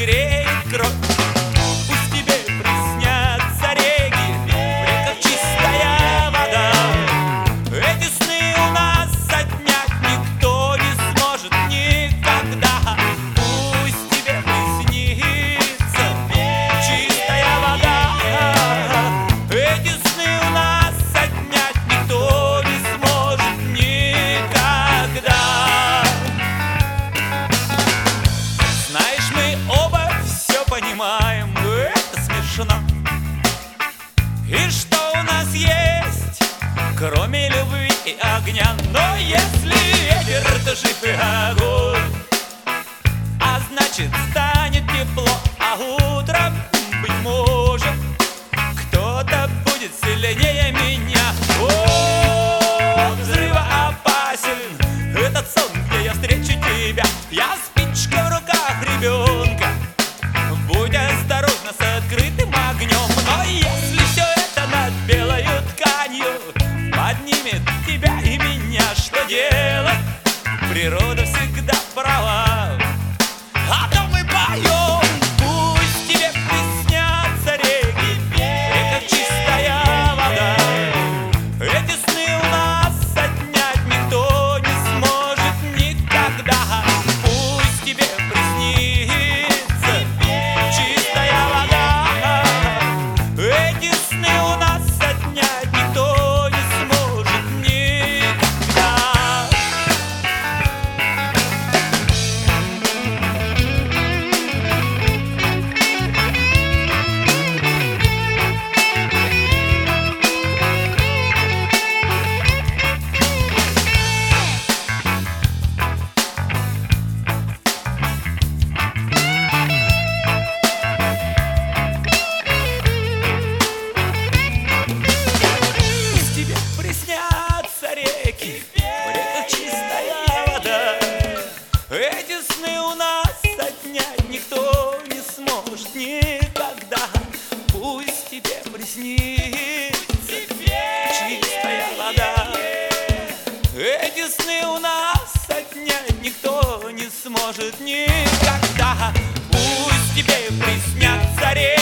зреет кровь. Пусть тебе приснятся реки, в реках чистая вода. Эти сны у нас отнять никто не сможет никогда. Пусть тебе приснится чистая вода. Эти сны у нас отнять никто не сможет никогда. Знаешь, мы оба все понимаем, это смешно. И что у нас есть, кроме любви и огня? Но если ветер, то жив и огонь, а значит станет тепло, а утром, быть может, кто-то будет сильнее меня. О, взрывоопасен этот сон, где я встречу тебя. Я спичка в руках ребенка, будь осторожна с открытым огнем. Но если все это над белою тканью поднимет тебя и меня, что делать? Природа всегда права, а то мы поем. Пусть тебе приснятся реки, в реках чистая вода. Эти сны у нас отнять никто не сможет никогда. Пусть тебе приснится чистая вода. Эти сны у нас отнять никто не сможет никогда. Пусть тебе приснятся реки, в реках чистая вода. Эти сны у нас отнять никто не сможет никогда. Пусть тебе приснится чистая вода. Эти сны у нас отнять никто не сможет никогда. Пусть тебе приснятся реки,